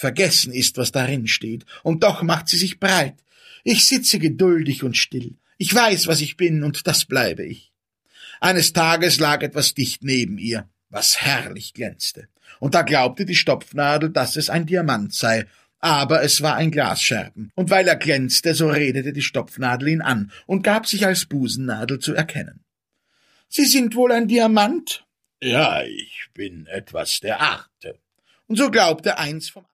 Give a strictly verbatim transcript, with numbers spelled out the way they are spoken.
Vergessen ist, was darin steht, und doch macht sie sich breit. Ich sitze geduldig und still. Ich weiß, was ich bin, und das bleibe ich. Eines Tages lag etwas dicht neben ihr, was herrlich glänzte. Und da glaubte die Stopfnadel, dass es ein Diamant sei, aber es war ein Glasscherben. Und weil er glänzte, so redete die Stopfnadel ihn an und gab sich als Busennadel zu erkennen. »Sie sind wohl ein Diamant?« »Ja, ich bin etwas der Art.« Und so glaubte eins vom